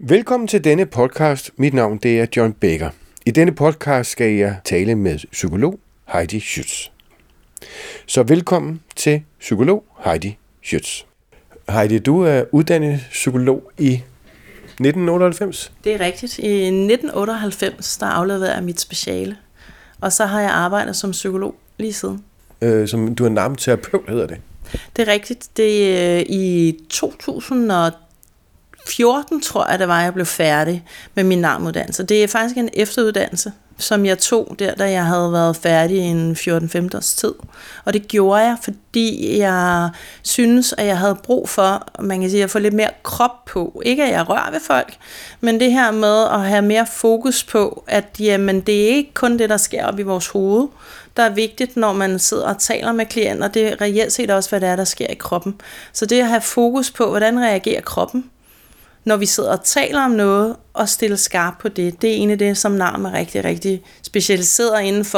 Velkommen til denne podcast. Mit navn det er John Becker. I denne podcast skal jeg tale med psykolog Heidi Schütz. Så velkommen til psykolog Heidi Schütz. Heidi, du er uddannet psykolog i 1998? Det er rigtigt. I 1998 der afleverede jeg mit speciale, og så har jeg arbejdet som psykolog lige siden. Som du er nærmest terapeut, hedder det? Det er rigtigt. Det er i 2014, tror jeg, det var, jeg blev færdig med min NARM-uddannelse. Det er faktisk en efteruddannelse, som jeg tog der, da jeg havde været færdig i en 14-15 års tid. Og det gjorde jeg, fordi jeg synes, at jeg havde brug for, man kan sige, at få lidt mere krop på. Ikke at jeg rører ved folk, men det her med at have mere fokus på, at jamen, det er ikke kun det, der sker op i vores hoved, der er vigtigt, når man sidder og taler med klienter. Det er reelt set også, hvad det er, der sker i kroppen. Så det at have fokus på, hvordan reagerer kroppen, når vi sidder og taler om noget, og stille skarp på det. Det er en af det, som NARM er rigtig, rigtig specialiseret indenfor,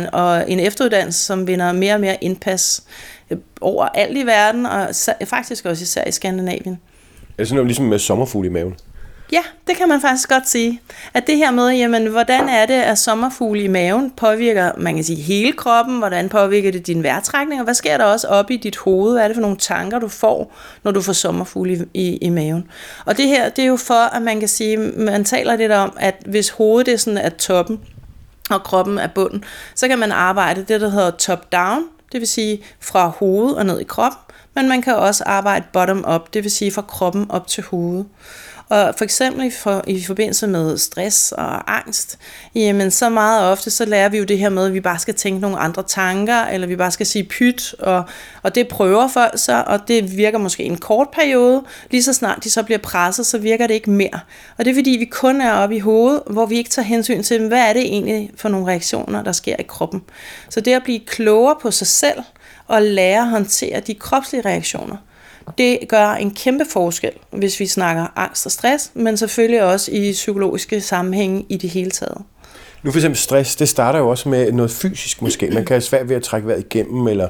og en efteruddannelse, som vinder mere og mere indpas overalt i verden, og faktisk også især i Skandinavien. Er det sådan noget ligesom med sommerfugl i maven? Ja, det kan man faktisk godt sige. At det her med, jamen, hvordan er det, at sommerfugle i maven påvirker, man kan sige, hele kroppen, hvordan påvirker det din vejrtrækning, og hvad sker der også oppe i dit hoved? Hvad er det for nogle tanker, du får, når du får sommerfugle i maven? Og det her, det er jo for, at man kan sige, man taler lidt om, at hvis hovedet er sådan er toppen, og kroppen er bunden, så kan man arbejde det, der hedder top-down, det vil sige fra hovedet og ned i kroppen, men man kan også arbejde bottom-up, det vil sige fra kroppen op til hovedet. Og for eksempel i forbindelse med stress og angst, jamen så meget ofte, så lærer vi jo det her med, at vi bare skal tænke nogle andre tanker, eller vi bare skal sige pyt, og det prøver folk så, og det virker måske en kort periode. Lige så snart de så bliver presset, så virker det ikke mere. Og det er fordi, vi kun er oppe i hovedet, hvor vi ikke tager hensyn til, hvad er det egentlig for nogle reaktioner, der sker i kroppen. Så det at blive klogere på sig selv, og lære at håndtere de kropslige reaktioner, det gør en kæmpe forskel, hvis vi snakker angst og stress, men selvfølgelig også i psykologiske sammenhænge i det hele taget. Nu for eksempel stress, det starter jo også med noget fysisk måske. Man kan have svært ved at trække vejret igennem, eller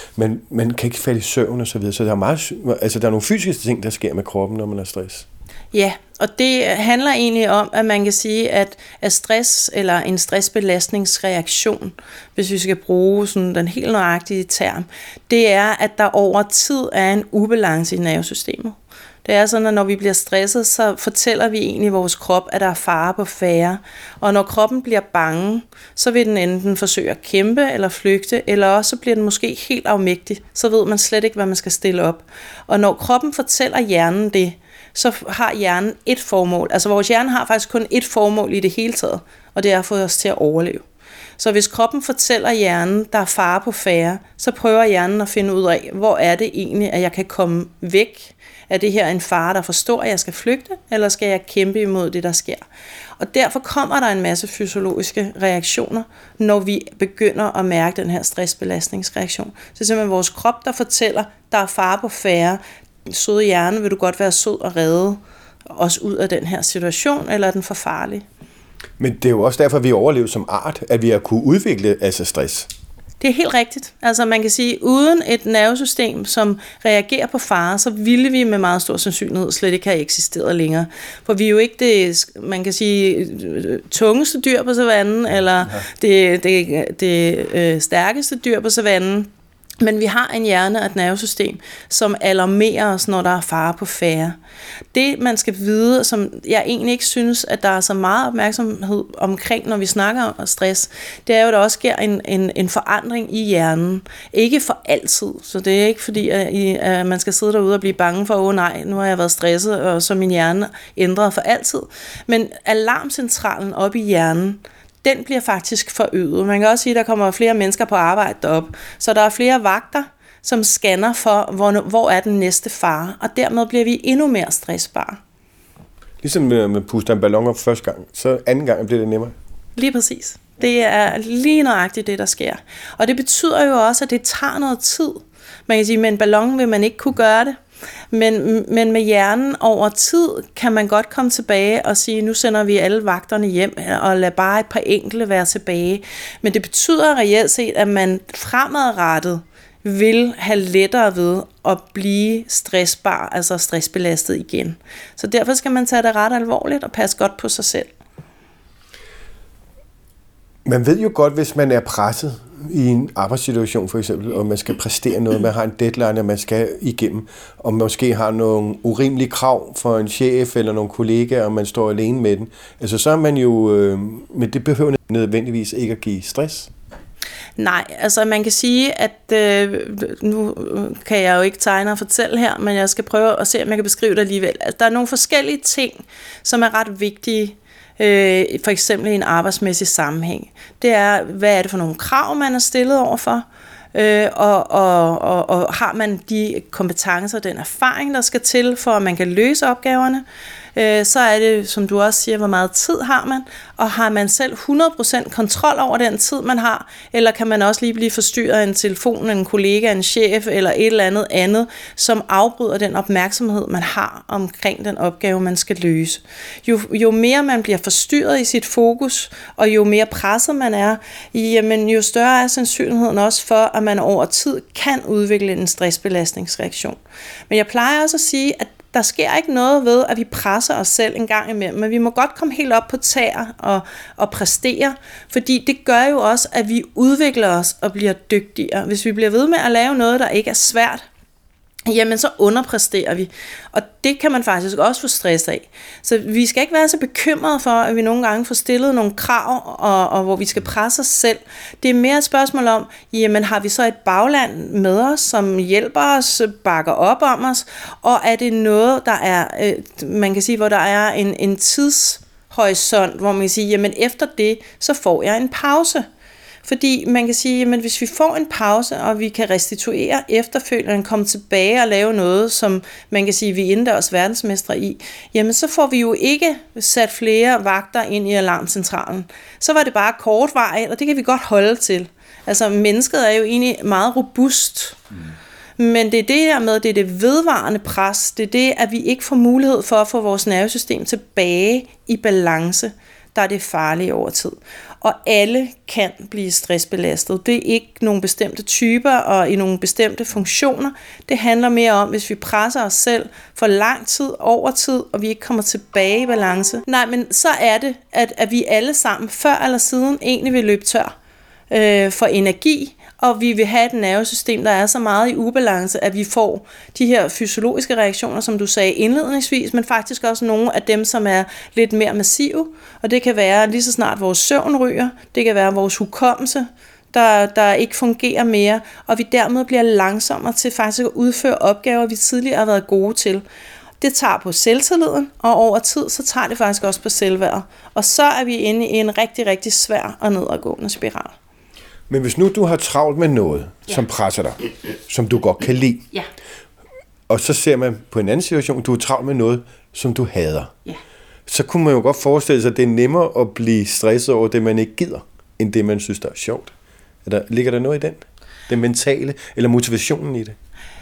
man kan ikke falde i søvn og så videre. Så der er der er nogle fysiske ting, der sker med kroppen, når man har stress. Ja, og det handler egentlig om, at man kan sige, at stress eller en stressbelastningsreaktion, hvis vi skal bruge sådan den helt nøjagtige term, det er, at der over tid er en ubalance i nervesystemet. Det er sådan, at når vi bliver stresset, så fortæller vi egentlig vores krop, at der er fare på færde. Og når kroppen bliver bange, så vil den enten forsøge at kæmpe eller flygte, eller også så bliver den måske helt afmægtig. Så ved man slet ikke, hvad man skal stille op. Og når kroppen fortæller hjernen det, så har hjernen et formål. Altså vores hjerne har faktisk kun et formål i det hele taget, og det er at få os til at overleve. Så hvis kroppen fortæller hjernen, der er fare på færde, så prøver hjernen at finde ud af, hvor er det egentlig, at jeg kan komme væk. Er det her en fare, der forstår, at jeg skal flygte, eller skal jeg kæmpe imod det, der sker? Og derfor kommer der en masse fysiologiske reaktioner, når vi begynder at mærke den her stressbelastningsreaktion. Så det er simpelthen vores krop, der fortæller, der er fare på færde. Søde hjerne, vil du godt være sød og redde os ud af den her situation, eller er den for farlig? Men det er jo også derfor, vi overlever som art, at vi har kunne udvikle stress. Det er helt rigtigt. Altså man kan sige, uden et nervesystem, som reagerer på fare, så ville vi med meget stor sandsynlighed slet ikke have eksisteret længere. For vi er jo ikke det, man kan sige, tungeste dyr på savannen, eller det stærkeste dyr på savannen. Men vi har en hjerne og et nervesystem, som alarmerer os, når der er fare på færde. Det, man skal vide, som jeg egentlig ikke synes, at der er så meget opmærksomhed omkring, når vi snakker om stress, det er jo, at der også sker en forandring i hjernen. Ikke for altid, så det er ikke fordi, at man skal sidde derude og blive bange for, nej, nu har jeg været stresset, og så min hjerne ændret for altid. Men alarmcentralen op i hjernen, den bliver faktisk forøget. Man kan også sige, at der kommer flere mennesker på arbejde deroppe, så der er flere vagter, som scanner for, hvor er den næste fare, og dermed bliver vi endnu mere stressbare. Ligesom med puster en ballon op første gang, så anden gang bliver det nemmere. Lige præcis. Det er lige nøjagtigt det, der sker. Og det betyder jo også, at det tager noget tid. Man kan sige, at med en ballon vil man ikke kunne gøre det. Men med hjernen over tid kan man godt komme tilbage og sige, nu sender vi alle vagterne hjem og lad bare et par enkelte være tilbage. Men det betyder reelt set, at man fremadrettet vil have lettere ved at blive stressbar, altså stressbelastet igen. Så derfor skal man tage det ret alvorligt og passe godt på sig selv. Man ved jo godt, hvis man er presset i en arbejdssituation for eksempel, og man skal præstere noget, man har en deadline, og man skal igennem, og måske har nogle urimelige krav for en chef eller nogle kollegaer, og man står alene med den. Altså så er man jo, men det behøver nødvendigvis ikke at give stress. Nej, altså man kan sige, at nu kan jeg jo ikke tegne og fortælle her, men jeg skal prøve at se, om jeg kan beskrive det alligevel. Altså, der er nogle forskellige ting, som er ret vigtige, for eksempel i en arbejdsmæssig sammenhæng. Det er, hvad er det for nogle krav, man er stillet overfor, og har man de kompetencer, den erfaring, der skal til, for at man kan løse opgaverne. Så er det, som du også siger, hvor meget tid har man, og har man selv 100% kontrol over den tid, man har, eller kan man også lige blive forstyrret af en telefon, en kollega, en chef, eller et eller andet, som afbryder den opmærksomhed, man har omkring den opgave, man skal løse. Jo mere man bliver forstyrret i sit fokus, og jo mere presset man er, jamen, jo større er sandsynligheden også for, at man over tid kan udvikle en stressbelastningsreaktion. Men jeg plejer også at sige, at der sker ikke noget ved, at vi presser os selv en gang imellem, men vi må godt komme helt op på tæer og præstere, fordi det gør jo også, at vi udvikler os og bliver dygtigere. Hvis vi bliver ved med at lave noget, der ikke er svært, jamen så underpræsterer vi, og det kan man faktisk også få stress af. Så vi skal ikke være så bekymrede for, at vi nogle gange får stillet nogle krav, og hvor vi skal presse os selv. Det er mere et spørgsmål om, jamen har vi så et bagland med os, som hjælper os, bakker op om os, og er det noget, der er, man kan sige, hvor der er en tidshorisont, hvor man kan sige, jamen efter det, så får jeg en pause. Fordi man kan sige, at hvis vi får en pause, og vi kan restituere efterfølgende, komme tilbage og lave noget, som man kan sige, vi er indendørs verdensmestre i, jamen så får vi jo ikke sat flere vagter ind i alarmcentralen. Så var det bare kortvarigt, og det kan vi godt holde til. Altså mennesket er jo egentlig meget robust. Men det er det her med, det er det vedvarende pres, det er det, at vi ikke får mulighed for at få vores nervesystem tilbage i balance, der er det farlige over tid. Og alle kan blive stressbelastet. Det er ikke nogle bestemte typer og i nogle bestemte funktioner. Det handler mere om, hvis vi presser os selv for lang tid, over tid, og vi ikke kommer tilbage i balance. Nej, men så er det, at vi alle sammen før eller siden egentlig vil løbe tør for energi, og vi vil have et nervesystem, der er så meget i ubalance, at vi får de her fysiologiske reaktioner, som du sagde indledningsvis, men faktisk også nogle af dem, som er lidt mere massive, og det kan være lige så snart vores søvn ryger, det kan være vores hukommelse, der ikke fungerer mere, og vi dermed bliver langsommere til faktisk at udføre opgaver, vi tidligere har været gode til. Det tager på selvtilliden, og over tid, så tager det faktisk også på selvværdet. Og så er vi inde i en rigtig, rigtig svær og nedadgående spiral. Men hvis nu du har travlt med noget, som presser dig, som du godt kan lide, og så ser man på en anden situation, du er travlt med noget, som du hader, så kunne man jo godt forestille sig, at det er nemmere at blive stresset over det, man ikke gider, end det, man synes, der er sjovt. Ligger der noget i den? Den mentale, eller motivationen i det?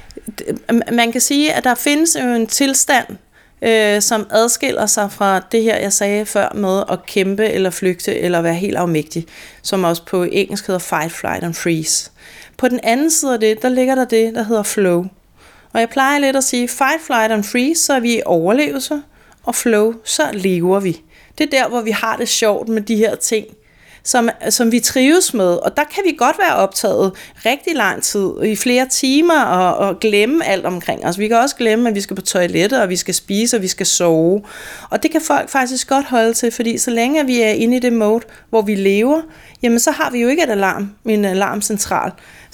Man kan sige, at der findes jo en tilstand, som adskiller sig fra det her, jeg sagde før med at kæmpe eller flygte eller være helt afmægtig, som også på engelsk hedder fight, flight and freeze. På den anden side af det, der ligger der det, der hedder flow. Og jeg plejer lidt at sige, fight, flight and freeze, så er vi i overlevelse, og flow, så lever vi. Det er der, hvor vi har det sjovt med de her ting, som vi trives med, og der kan vi godt være optaget rigtig lang tid, i flere timer, og glemme alt omkring os. Vi kan også glemme, at vi skal på toilettet, og vi skal spise, og vi skal sove. Og det kan folk faktisk godt holde til, fordi så længe vi er inde i det mode, hvor vi lever, jamen så har vi jo ikke en alarmcentral,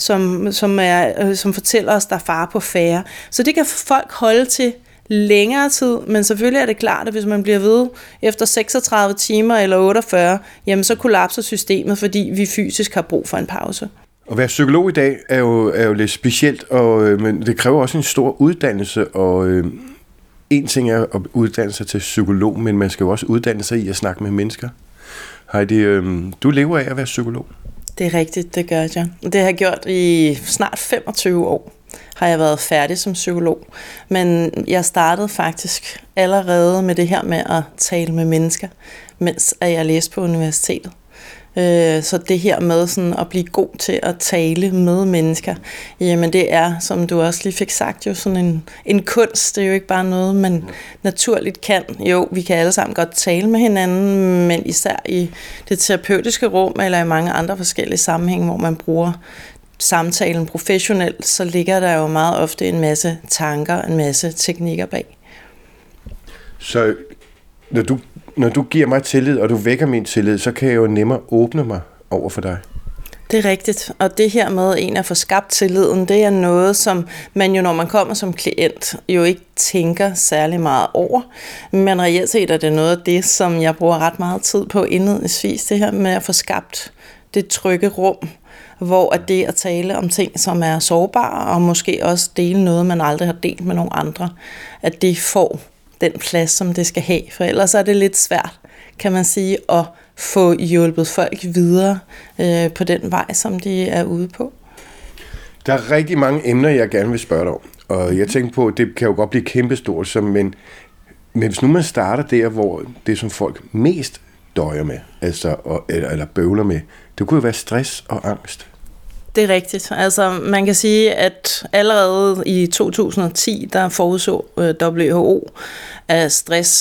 som fortæller os, der er fare på færre. Så det kan folk holde til længere tid, men selvfølgelig er det klart, at hvis man bliver ved efter 36 timer eller 48, jamen så kollapser systemet, fordi vi fysisk har brug for en pause. At være psykolog i dag er jo lidt specielt, men det kræver også en stor uddannelse, og en ting er at uddanne sig til psykolog, men man skal jo også uddanne sig i at snakke med mennesker. Heidi, du lever af at være psykolog. Det er rigtigt, det gør jeg. Det har jeg gjort i snart 25 år. Har jeg været færdig som psykolog. Men jeg startede faktisk allerede med det her med at tale med mennesker, mens jeg læste på universitetet. Så det her med sådan at blive god til at tale med mennesker, jamen det er, som du også lige fik sagt, jo sådan en kunst. Det er jo ikke bare noget, man naturligt kan. Jo, vi kan alle sammen godt tale med hinanden, men især i det terapeutiske rum, eller i mange andre forskellige sammenhænge, hvor man bruger samtalen professionelt, så ligger der jo meget ofte en masse tanker, en masse teknikker bag. Så når du giver mig tillid, og du vækker min tillid, så kan jeg jo nemmere åbne mig over for dig. Det er rigtigt, og det her med at få skabt tilliden, det er noget, som man jo, når man kommer som klient, jo ikke tænker særlig meget over. Men reelt set er det noget af det, som jeg bruger ret meget tid på indledningsvis, det her med at få skabt det trygge rum, hvor at det at tale om ting, som er sårbare, og måske også dele noget, man aldrig har delt med nogen andre, at det får den plads, som det skal have. For ellers er det lidt svært, kan man sige, at få hjulpet folk videre på den vej, som de er ude på. Der er rigtig mange emner, jeg gerne vil spørge dig om. Og jeg tænker på, at det kan jo godt blive kæmpestort, men hvis nu man starter der, hvor det som folk mest døjer med, altså, eller bøvler med, det kunne jo være stress og angst. Det er rigtigt. Altså, man kan sige, at allerede i 2010, der forudså WHO, at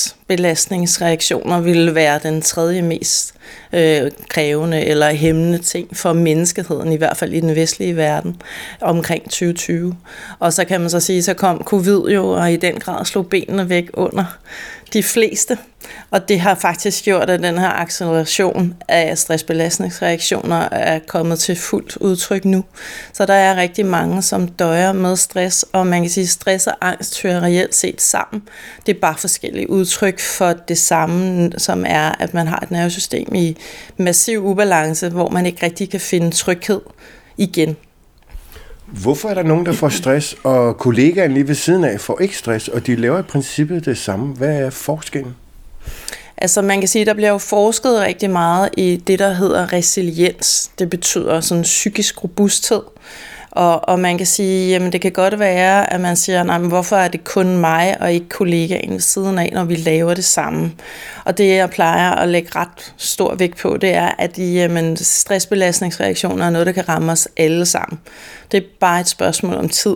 stressbelastningsreaktioner ville være den tredje mest krævende eller hæmmende ting for menneskeheden, i hvert fald i den vestlige verden, omkring 2020. Og så kan man så sige, så kom covid jo, og i den grad slog benene væk under de fleste. Og det har faktisk gjort, at den her acceleration af stressbelastningsreaktioner er kommet til fuldt udtryk nu. Så der er rigtig mange, som døjer med stress, og man kan sige, at stress og angst hører reelt set sammen. Det er bare forskellige udtryk for det samme, som er, at man har et nervesystem i massiv ubalance, hvor man ikke rigtig kan finde tryghed igen. Hvorfor er der nogen, der får stress, og kollegaen lige ved siden af får ikke stress, og de laver i princippet det samme? Hvad er forskellen? Altså man kan sige, at der bliver jo forsket rigtig meget i det, der hedder resiliens. Det betyder sådan psykisk robusthed. Og man kan sige, jamen det kan godt være, at man siger, nej, men hvorfor er det kun mig og ikke kollegaen ved siden af, når vi laver det samme? Og det, jeg plejer at lægge ret stor vægt på, det er, at stressbelastningsreaktioner er noget, der kan ramme os alle sammen. Det er bare et spørgsmål om tid.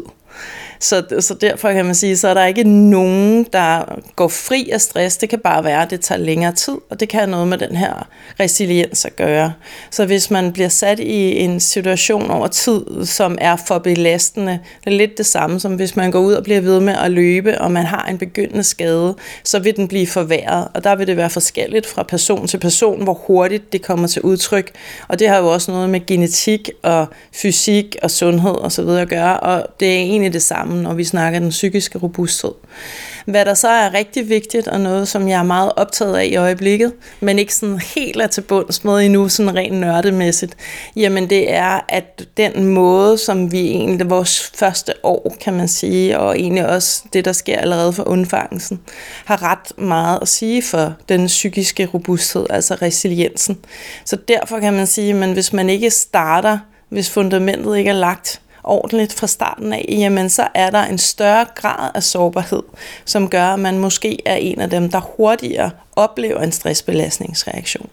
Så derfor kan man sige, så er der ikke nogen, der går fri af stress. Det kan bare være, at det tager længere tid, og det kan have noget med den her resiliens at gøre. Så hvis man bliver sat i en situation over tid, som er for belastende, det er lidt det samme som hvis man går ud og bliver ved med at løbe, og man har en begyndende skade, så vil den blive forværret, og der vil det være forskelligt fra person til person, hvor hurtigt det kommer til udtryk. Og det har jo også noget med genetik og fysik og sundhed og så videre at gøre, og det er egentlig det samme, når vi snakker den psykiske robusthed. Hvad der så er rigtig vigtigt, og noget, som jeg er meget optaget af i øjeblikket, men ikke sådan helt er til bunds med endnu, sådan rent nørdemæssigt, jamen det er, at den måde, som vi egentlig, vores første år, kan man sige, og egentlig også det, der sker allerede for undfangelsen, har ret meget at sige for den psykiske robusthed, altså resiliensen. Så derfor kan man sige, at hvis man ikke starter, hvis fundamentet ikke er lagt ordentligt fra starten af, jamen så er der en større grad af sårbarhed, som gør, at man måske er en af dem, der hurtigere oplever en stressbelastningsreaktion.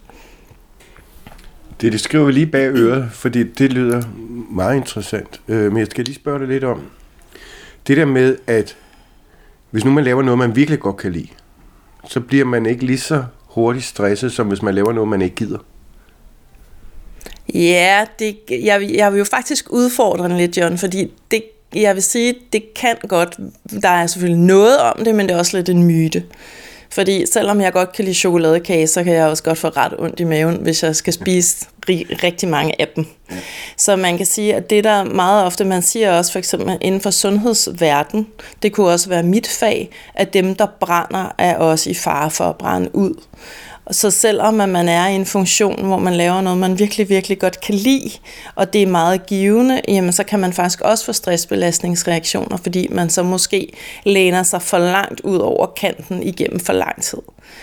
Det skriver vi lige bag øret, fordi det lyder meget interessant. Men jeg skal lige spørge dig lidt om det der med, at hvis nu man laver noget, man virkelig godt kan lide, så bliver man ikke lige så hurtigt stresset, som hvis man laver noget, man ikke gider. Ja, jeg vil jo faktisk udfordre den lidt, John, fordi jeg vil sige, det kan godt, der er selvfølgelig noget om det, men det er også lidt en myte. Fordi selvom jeg godt kan lide chokoladekage, så kan jeg også godt få ret ondt i maven, hvis jeg skal spise rigtig mange af dem. Så man kan sige, at det der meget ofte, man siger også for eksempel inden for sundhedsverden, det kunne også være mit fag, at dem, der brænder, er også i fare for at brænde ud. Så selvom man er i en funktion, hvor man laver noget, man virkelig, virkelig godt kan lide, og det er meget givende, jamen så kan man faktisk også få stressbelastningsreaktioner, fordi man så måske læner sig for langt ud over kanten igennem for lang tid.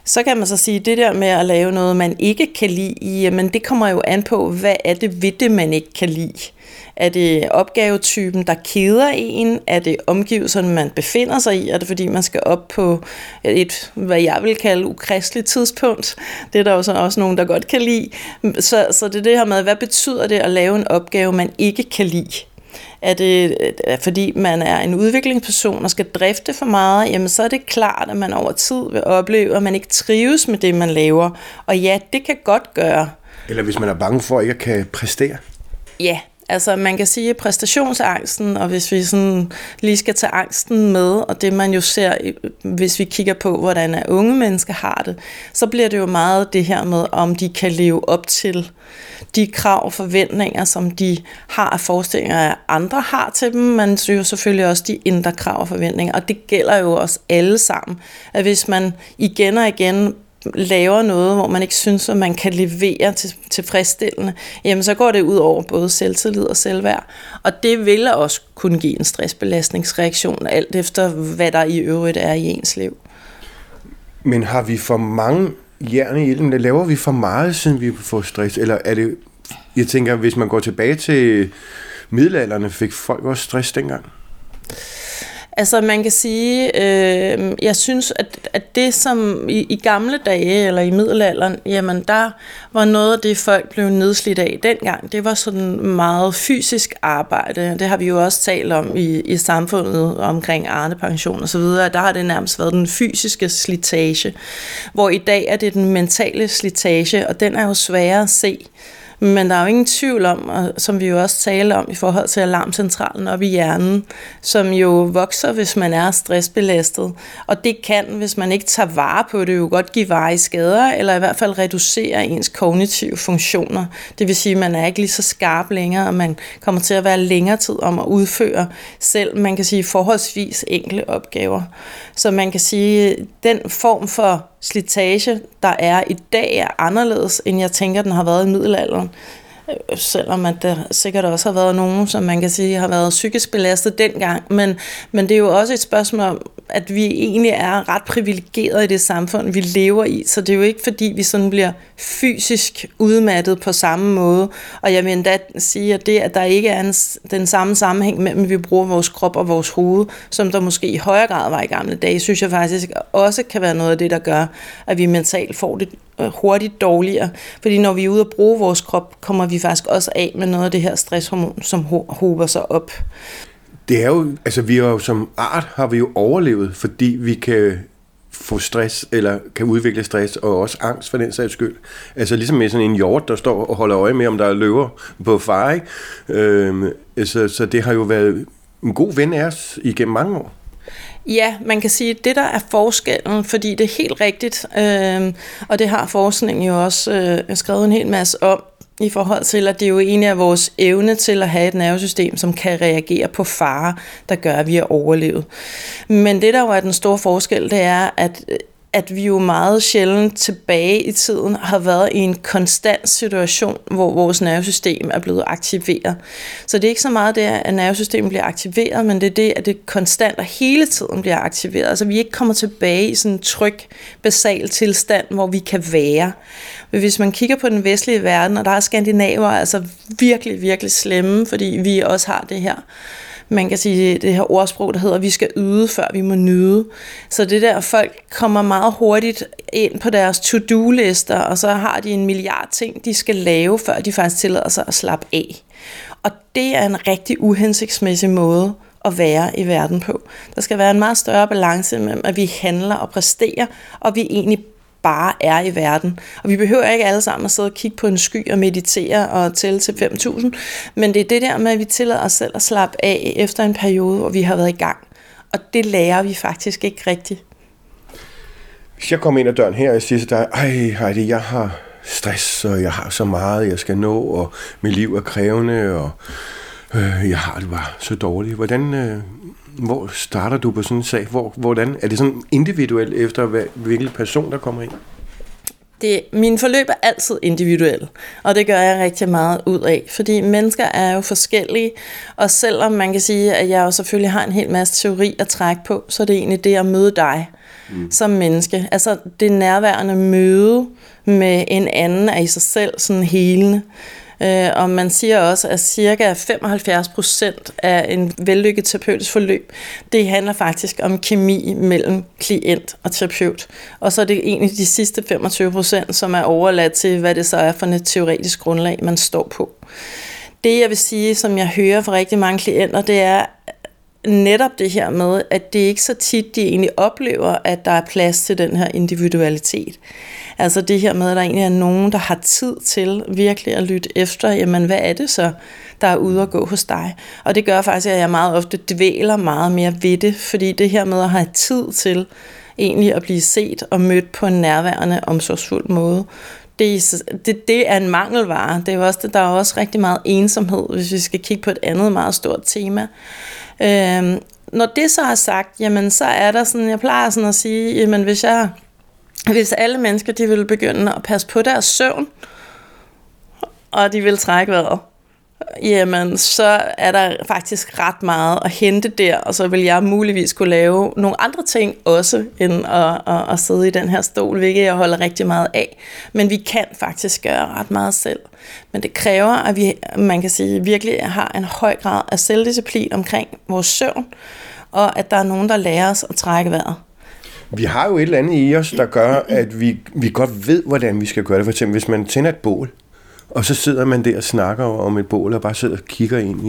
Så kan man så sige, at det der med at lave noget, man ikke kan lide, jamen det kommer jo an på, hvad er det ved det, man ikke kan lide. Er det opgavetypen, der keder en? Er det omgivelserne, man befinder sig i? Er det fordi, man skal op på et, hvad jeg vil kalde, ukristeligt tidspunkt? Det er der jo så også nogen, der godt kan lide. Så det er det her med, hvad betyder det at lave en opgave, man ikke kan lide? Er det fordi, man er en udviklingsperson og skal drifte for meget, jamen så er det klart, at man over tid vil opleve, at man ikke trives med det, man laver. Og ja, det kan godt gøre. Eller hvis man er bange for ikke at kan præstere. Ja, altså man kan sige præstationsangsten, og hvis vi sådan lige skal tage angsten med, og det man jo ser, hvis vi kigger på, hvordan unge mennesker har det, så bliver det jo meget det her med, om de kan leve op til de krav og forventninger, som de har af forestillinger, at andre har til dem, men jo selvfølgelig også de indre krav og forventninger, og det gælder jo os alle sammen, at hvis man igen og igen laver noget, hvor man ikke synes, at man kan levere tilfredsstillende, jamen så går det ud over både selvtillid og selvværd. Og det vil også kunne give en stressbelastningsreaktion, alt efter hvad der i øvrigt er i ens liv. Men har vi for mange jern i ilden? Laver vi for meget, siden vi får stress? Eller er det, jeg tænker, hvis man går tilbage til middelalderne, fik folk også stress dengang? Altså man kan sige, jeg synes, at det som i gamle dage, eller i middelalderen, jamen der var noget af det, folk blev nedslidt af dengang. Det var sådan meget fysisk arbejde. Det har vi jo også talt om i samfundet omkring Arnepension og så videre. Der har det nærmest været den fysiske slitage, hvor i dag er det den mentale slitage, og den er jo sværere at se. Men der er jo ingen tvivl om, som vi jo også taler om i forhold til alarmcentralen op i hjernen, som jo vokser, hvis man er stressbelastet. Og det kan, hvis man ikke tager vare på det, jo godt give varige skader, eller i hvert fald reducere ens kognitive funktioner. Det vil sige, at man er ikke lige så skarp længere, og man kommer til at være længere tid om at udføre selv, man kan sige, forholdsvis enkle opgaver. Så man kan sige, den form for slitage, der er i dag, er anderledes, end jeg tænker, den har været i middelalderen. Selvom at der sikkert også har været nogen, som man kan sige, har været psykisk belastet dengang. Men det er jo også et spørgsmål om, at vi egentlig er ret privilegerede i det samfund, vi lever i. Så det er jo ikke, fordi vi sådan bliver fysisk udmattet på samme måde. Og jeg vil endda sige, at det, at der ikke er den samme sammenhæng mellem, at vi bruger vores krop og vores hoved, som der måske i højere grad var i gamle dage, synes jeg faktisk også kan være noget af det, der gør, at vi mentalt får det hurtigt dårligere. Fordi når vi er ude at bruge vores krop, kommer vi faktisk også af med noget af det her stresshormon, som hober sig op. Det er jo, altså vi har jo som art har vi jo overlevet, fordi vi kan få stress, eller kan udvikle stress, og også angst for den sags skyld. Altså ligesom med sådan en hjort, der står og holder øje med, om der er løver på far, ikke? Så det har jo været en god ven af os igennem mange år. Ja, man kan sige, at det der er forskellen, fordi det er helt rigtigt, og det har forskningen jo også skrevet en hel masse om, i forhold til, at det jo egentlig er vores evne til at have et nervesystem, som kan reagere på fare, der gør, at vi har overlevet. Men det, der jo er den store forskel, det er, at vi jo meget sjældent tilbage i tiden har været i en konstant situation, hvor vores nervesystem er blevet aktiveret. Så det er ikke så meget det, at nervesystemet bliver aktiveret, men det er det, at det konstant og hele tiden bliver aktiveret. Altså vi ikke kommer tilbage i sådan en tryg, basal tilstand, hvor vi kan være. Men hvis man kigger på den vestlige verden, og der er skandinaver altså virkelig, virkelig slemme, fordi vi også har det her, man kan sige, det her ordsprog, der hedder, vi skal yde, før vi må nyde. Så det der, folk kommer meget hurtigt ind på deres to-do-lister, og så har de 1 milliard ting, de skal lave, før de faktisk tillader sig at slappe af. Og det er en rigtig uhensigtsmæssig måde at være i verden på. Der skal være en meget større balance mellem, at vi handler og præsterer, og vi egentlig bare er i verden. Og vi behøver ikke alle sammen at sidde og kigge på en sky og meditere og tælle til 5.000, men det er det der med, at vi tillader os selv at slappe af efter en periode, hvor vi har været i gang. Og det lærer vi faktisk ikke rigtigt. Hvis jeg kommer ind ad døren her og siger til dig, ej Heidi, jeg har stress, og jeg har så meget, jeg skal nå, og mit liv er krævende, og jeg har det bare så dårligt. Hvor starter du på sådan en sag? Hvordan er det sådan individuelt efter hvilken person, der kommer ind? Min forløb er altid individuel, og det gør jeg rigtig meget ud af, fordi mennesker er jo forskellige, og selvom man kan sige, at jeg jo selvfølgelig har en hel masse teori at trække på, så er det egentlig det at møde dig, som menneske. Altså det nærværende møde med en anden er i sig selv sådan helende. Og man siger også, at cirka 75% af en vellykket terapeutisk forløb, det handler faktisk om kemi mellem klient og terapeut. Og så er det egentlig de sidste 25%, som er overladt til, hvad det så er for et teoretisk grundlag, man står på. Det jeg vil sige, som jeg hører fra rigtig mange klienter, det er netop det her med, at det ikke så tit, de egentlig oplever, at der er plads til den her individualitet. Altså det her med, at der egentlig er nogen, der har tid til virkelig at lytte efter, jamen hvad er det så, der er ude at gå hos dig? Og det gør faktisk, at jeg meget ofte dvæler meget mere ved det, fordi det her med at have tid til egentlig at blive set og mødt på en nærværende, omsorgsfuld måde, det er en mangelvare. Det er også, der er også rigtig meget ensomhed, hvis vi skal kigge på et andet meget stort tema. Når det så er sagt, jamen så er der sådan, jeg plejer sådan at sige, jamen hvis alle mennesker, de vil begynde at passe på deres søvn, og de vil trække vejret, jamen så er der faktisk ret meget at hente der, og så vil jeg muligvis kunne lave nogle andre ting også, end at sidde i den her stol, hvilket jeg holder rigtig meget af. Men vi kan faktisk gøre ret meget selv. Men det kræver, at vi, man kan sige, virkelig har en høj grad af selvdisciplin omkring vores søvn, og at der er nogen, der lærer os at trække vejret. Vi har jo et eller andet i os, der gør, at vi godt ved, hvordan vi skal gøre det. For eksempel, hvis man tænder et bål, og så sidder man der og snakker om et bål, og bare sidder og kigger ind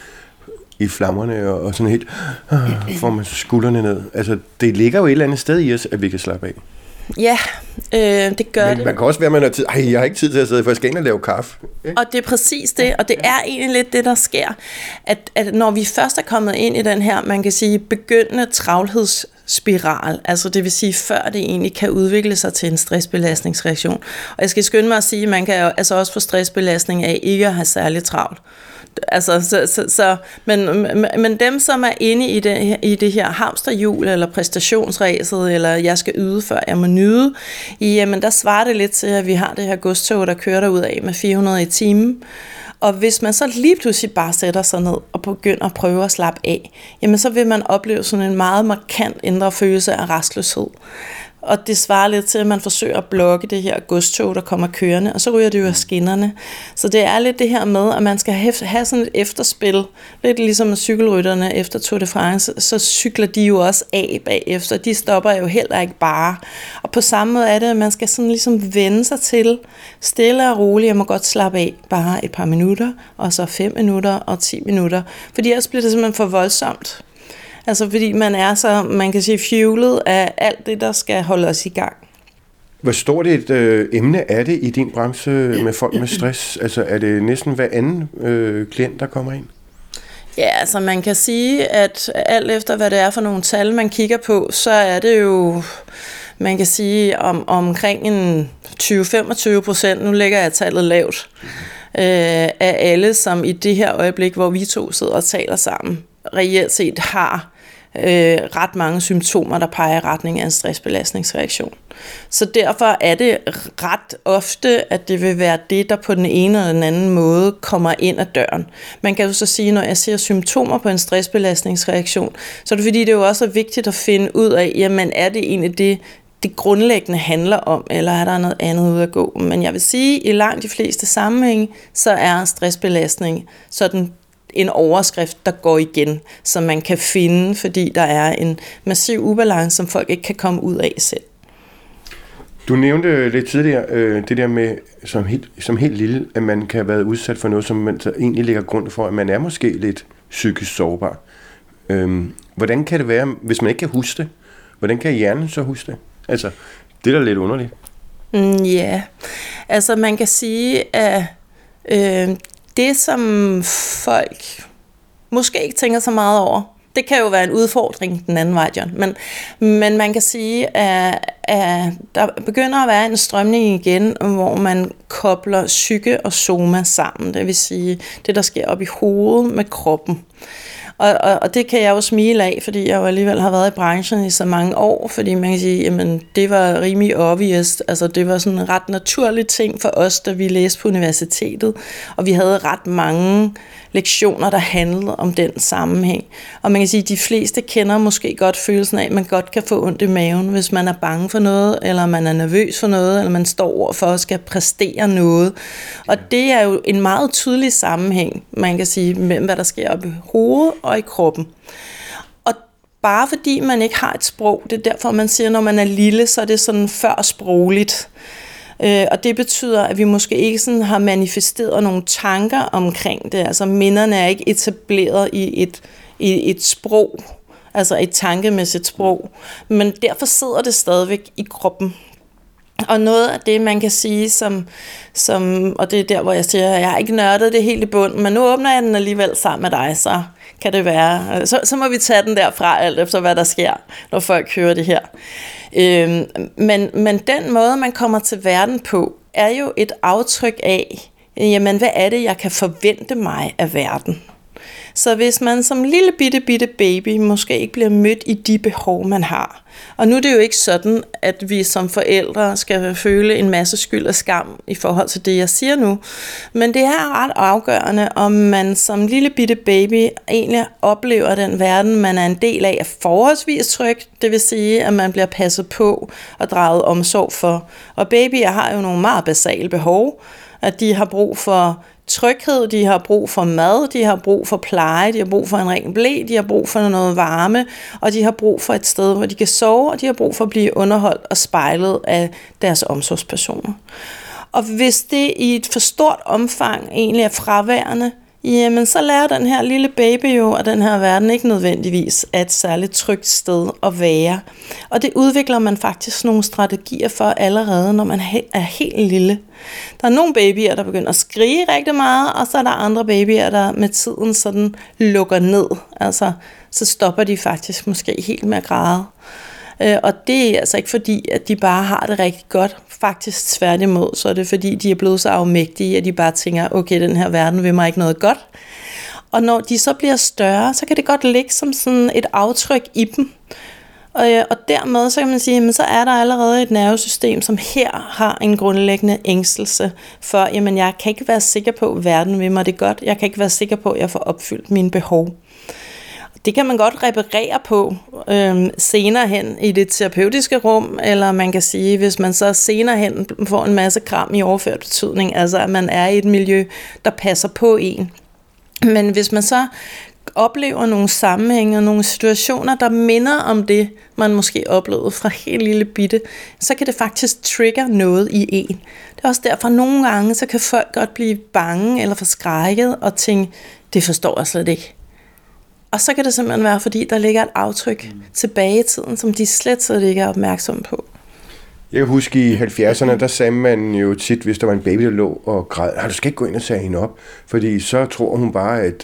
i flammerne, og sådan helt, får man skuldrene ned. Altså, det ligger jo et eller andet sted i os, at vi kan slappe af. Ja, det gør det. Man kan også være, at man har tid. Jeg har ikke tid til at sidde, for jeg skal ind og lave kaffe. Og det er præcis det, og det er egentlig lidt det, der sker. At når vi først er kommet ind i den her, man kan sige, begyndende travlhedsspiral, altså det vil sige, før det egentlig kan udvikle sig til en stressbelastningsreaktion. Og jeg skal skynde mig at sige, at man kan jo altså også få stressbelastning af ikke at have særligt travlt. Altså, men dem, som er inde i det her hamsterhjul, eller præstationsræset, eller jeg skal yde, før jeg må nyde, jamen der svarer det lidt til, at vi har det her godstog, der kører derud af med 400 i timen. Og hvis man så lige pludselig bare sætter sig ned og begynder at prøve at slappe af, jamen så vil man opleve sådan en meget markant indre følelse af rastløshed. Og det svarer lidt til, at man forsøger at blokke det her godstog, der kommer kørende, og så ryger det jo af skinnerne. Så det er lidt det her med, at man skal have sådan et efterspil. Lidt ligesom cykelrytterne efter Tour de France, så cykler de jo også af bagefter. De stopper jo heller ikke bare. Og på samme måde er det, at man skal sådan ligesom vende sig til stille og roligt. Jeg må godt slappe af bare et par minutter, og så 5 minutter og 10 minutter. Fordi ellers bliver det simpelthen for voldsomt. Altså fordi man er så, man kan sige, fuelet af alt det, der skal holde os i gang. Hvor stort et emne er det i din branche med folk med stress? Altså er det næsten hver anden klient, der kommer ind? Ja, altså man kan sige, at alt efter hvad det er for nogle tal, man kigger på, så er det jo, man kan sige, omkring en 20-25%, nu lægger jeg tallet lavt, af alle, som i det her øjeblik, hvor vi to sidder og taler sammen, reelt set har ret mange symptomer, der peger i retning af en stressbelastningsreaktion. Så derfor er det ret ofte, at det vil være det, der på den ene eller den anden måde kommer ind ad døren. Man kan jo så sige, når jeg ser symptomer på en stressbelastningsreaktion, så er det fordi, det jo også er vigtigt at finde ud af, jamen er det egentlig det grundlæggende handler om, eller er der noget andet ud at gå? Men jeg vil sige, at i langt de fleste sammenhænge, så er stressbelastning sådan en overskrift, der går igen, som man kan finde, fordi der er en massiv ubalance, som folk ikke kan komme ud af selv. Du nævnte lidt tidligere det der med, som helt lille, at man kan have været udsat for noget, som man så egentlig lægger grund for, at man er måske lidt psykisk sårbar. Hvordan kan det være, hvis man ikke kan huske det? Hvordan kan hjernen så huske det? Altså, det er da lidt underligt. Ja, altså man kan sige, at det, som folk måske ikke tænker så meget over, det kan jo være en udfordring den anden vej, John. Men man kan sige, at der begynder at være en strømning igen, hvor man kobler psyke og soma sammen. Det vil sige, det der sker op i hovedet med kroppen. Og det kan jeg jo smile af, fordi jeg jo alligevel har været i branchen i så mange år, fordi man kan sige, jamen det var rimelig obvious, altså det var sådan en ret naturlig ting for os, da vi læste på universitetet, og vi havde ret mange lektioner, der handlede om den sammenhæng. Og man kan sige, at de fleste kender måske godt følelsen af, at man godt kan få ondt i maven, hvis man er bange for noget, eller man er nervøs for noget, eller man står over for at skal præstere noget. Og det er jo en meget tydelig sammenhæng, man kan sige, mellem hvad der sker oppe i hovedet og i kroppen. Og bare fordi man ikke har et sprog, det er derfor, man siger, når man er lille, så er det sådan før sprogligt. Og det betyder, at vi måske ikke sådan har manifesteret nogle tanker omkring det. Altså minderne er ikke etableret i et sprog, altså et tankemæssigt sprog. Men derfor sidder det stadigvæk i kroppen. Og noget af det, man kan sige, som og det er der, hvor jeg siger, at jeg har ikke nørdet det helt i bunden, men nu åbner jeg den alligevel sammen med dig, så kan det være. Så må vi tage den derfra, alt efter hvad der sker, når folk hører det her. Men den måde, man kommer til verden på, er jo et aftryk af, jamen hvad er det, jeg kan forvente mig af verden? Så hvis man som lille bitte baby måske ikke bliver mødt i de behov, man har. Og nu er det jo ikke sådan, at vi som forældre skal føle en masse skyld og skam i forhold til det, jeg siger nu. Men det er ret afgørende, om man som lille bitte baby egentlig oplever den verden, man er en del af, er forholdsvis tryg. Det vil sige, at man bliver passet på og draget omsorg for. Og babyer har jo nogle meget basale behov, at de har brug for tryghed, de har brug for mad, de har brug for pleje, de har brug for en ren ble, de har brug for noget varme, og de har brug for et sted, hvor de kan sove, og de har brug for at blive underholdt og spejlet af deres omsorgspersoner. Og hvis det i et for stort omfang egentlig er fraværende, jamen så lærer den her lille baby jo, at den her verden ikke nødvendigvis er et særligt trygt sted at være. Og det udvikler man faktisk nogle strategier for allerede, når man er helt lille. Der er nogle babyer, der begynder at skrige rigtig meget, og så er der andre babyer, der med tiden sådan lukker ned. Altså, så stopper de faktisk måske helt med at græde. Og det er altså ikke fordi, at de bare har det rigtig godt. Faktisk tværtimod, så er det fordi, de er blevet så afmægtige, at de bare tænker, okay, den her verden vil mig ikke noget godt. Og når de så bliver større, så kan det godt ligge som sådan et aftryk i dem. Og dermed så kan man sige, jamen, så er der allerede et nervesystem, som her har en grundlæggende ængstelse for, jamen jeg kan ikke være sikker på, at verden vil mig det godt. Jeg kan ikke være sikker på, at jeg får opfyldt mine behov. Det kan man godt reparere på senere hen i det terapeutiske rum, eller man kan sige, hvis man så senere hen får en masse kram i overført betydning, altså at man er i et miljø, der passer på en. Men hvis man så oplever nogle sammenhænge og nogle situationer, der minder om det, man måske oplevede fra helt lille bitte, så kan det faktisk trigger noget i en. Det er også derfor, at nogle gange, så kan folk godt blive bange eller forskrækket og tænke, det forstår jeg slet ikke. Og så kan det simpelthen være, fordi der ligger et aftryk tilbage i tiden, som de slet ikke er opmærksomme på. Jeg kan huske i 70'erne, der sagde man jo tit, hvis der var en baby, der lå og græd, du skal ikke gå ind og tage hende op, fordi så tror hun bare, at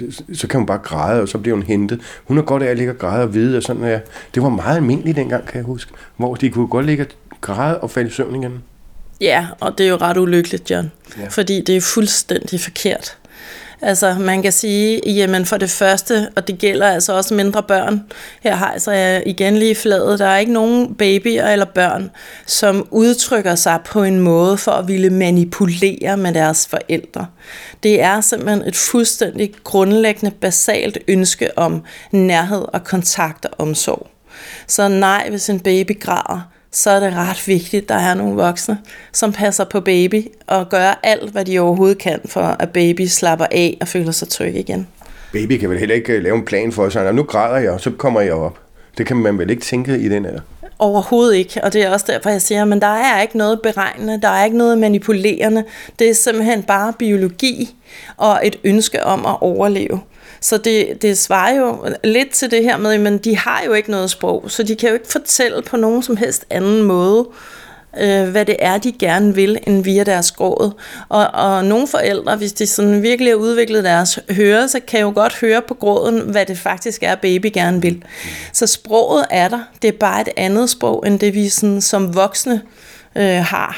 så kan hun bare græde, og så bliver hun hentet. Hun har godt af at ligge og græde og vide, og sådan der. Det var meget almindeligt dengang, kan jeg huske, hvor de kunne godt ligge og græde og falde i søvn igen. Ja, og det er jo ret ulykkeligt, John, fordi det er fuldstændig forkert. Altså man kan sige, jamen for det første, og det gælder altså også mindre børn, her har altså jeg igen lige fladet, der er ikke nogen babyer eller børn, som udtrykker sig på en måde for at ville manipulere med deres forældre. Det er simpelthen et fuldstændig grundlæggende, basalt ønske om nærhed og kontakt og omsorg. Så nej, hvis en baby græder, så er det ret vigtigt, at der er nogle voksne, som passer på baby og gør alt, hvad de overhovedet kan, for at baby slapper af og føler sig tryg igen. Baby kan vel heller ikke lave en plan for sig, nu græder jeg, og så kommer jeg op. Det kan man vel ikke tænke i den her? Overhovedet ikke, og det er også derfor, jeg siger, men der er ikke noget beregnende, der er ikke noget manipulerende. Det er simpelthen bare biologi og et ønske om at overleve. Så det svarer jo lidt til det her med, men de har jo ikke noget sprog, så de kan jo ikke fortælle på nogen som helst anden måde, hvad det er, de gerne vil, end via deres gråd. Og nogle forældre, hvis de sådan virkelig har udviklet deres hørelse, kan jo godt høre på gråden, hvad det faktisk er, baby gerne vil. Så sproget er der. Det er bare et andet sprog, end det vi sådan, som voksne har.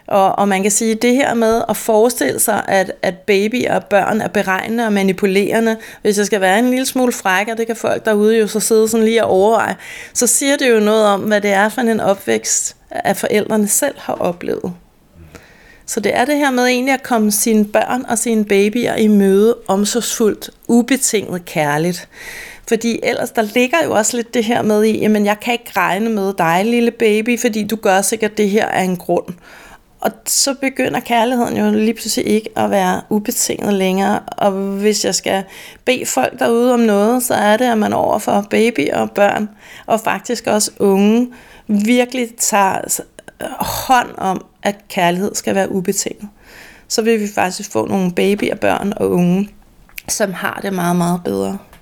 Og man kan sige, at det her med at forestille sig, at babyer og børn er beregnende og manipulerende, hvis jeg skal være en lille smule fræk, og det kan folk derude jo så sidde sådan lige og overveje, så siger det jo noget om, hvad det er for en opvækst, at forældrene selv har oplevet. Så det er det her med egentlig at komme sine børn og sine babyer i møde omsorgsfuldt, ubetinget kærligt. Fordi ellers, der ligger jo også lidt det her med i, jamen jeg kan ikke regne med dig, lille baby, fordi du gør sikkert det her af en grund. Og så begynder kærligheden jo lige pludselig ikke at være ubetinget længere. Og hvis jeg skal bede folk derude om noget, så er det, at man overfor baby og børn, og faktisk også unge, virkelig tager hånd om, at kærlighed skal være ubetinget. Så vil vi faktisk få nogle babyer, børn og unge, som har det meget, meget bedre.